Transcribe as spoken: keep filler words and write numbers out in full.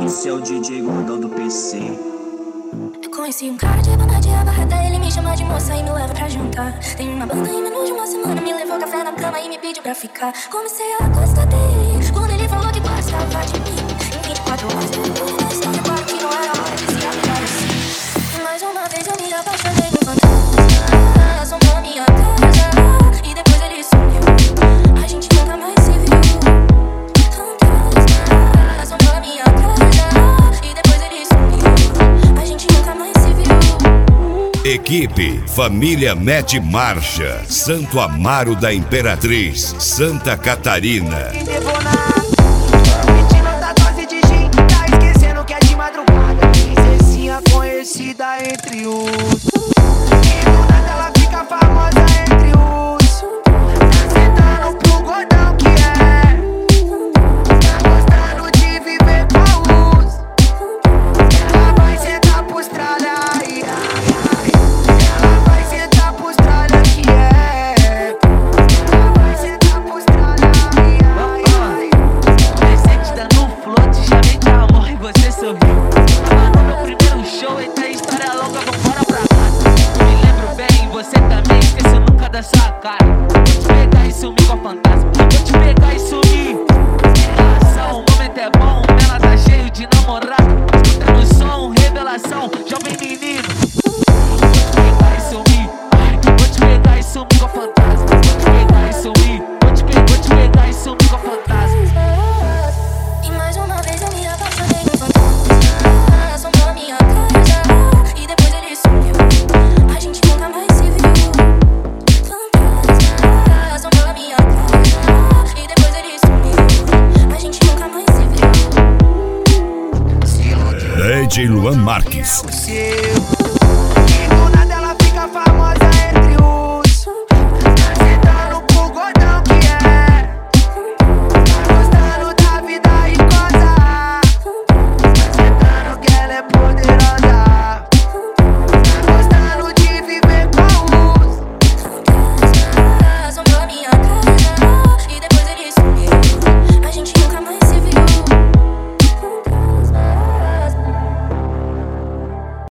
Esse é o D J Gordão do P C. Eu conheci um cara de banda de abarreta, ele me chama de moça e me leva pra jantar. Tem uma banda em menos de uma semana, me levou café na cama e me pediu pra ficar. Comecei a gostar dele, quando ele falou que gostava de mim. Em vinte e quatro horas depois, na história, claro que não era hora de se apegar assim. Mais uma vez eu me apaixonei no fantasma, assombrou a minha casa e depois ele sumiu. A gente nunca mais se viu. Fantasma, assombrou a minha casa e depois ele sumiu. A gente nunca mais se viu. Equipe Família Mete Marcha, Santo Amaro da Imperatriz, Santa Catarina. Conhecida entre os e do nada ela fica famosa entre os. Tá sentando pro gordão que é, tá gostando de viver com os. Ela vai sentar pros tralha, ai, ai, ai. Ela vai sentar pros tralha que é. Ela vai sentar pros tralha, ai, ai, ai. Presente dando um float, já vem de amor e você sorriu. Show, eita história longa, vambora pra casa. Me lembro bem, você também esqueceu nunca da sua cara. Vou te pegar e sumir com a fantasma, vou te pegar e sumir. Relação, o momento é bom, ela tá cheio de namorado. Escutando o som, revelação, jovem menino. Vou te pegar e sumir, vou te pegar e sumir com a fantasma. Vou te pegar e sumir, vou te pegar, vou te pegar e sumir com a fantasma. E mais uma vez eu me apaixonei no fantasma, assombrou a minha casa e depois ele sumiu. A gente nunca mais se viu. Fantasma, assombrou a minha casa e depois ele sumiu. A gente nunca mais se viu. D J Luan Marques. Seu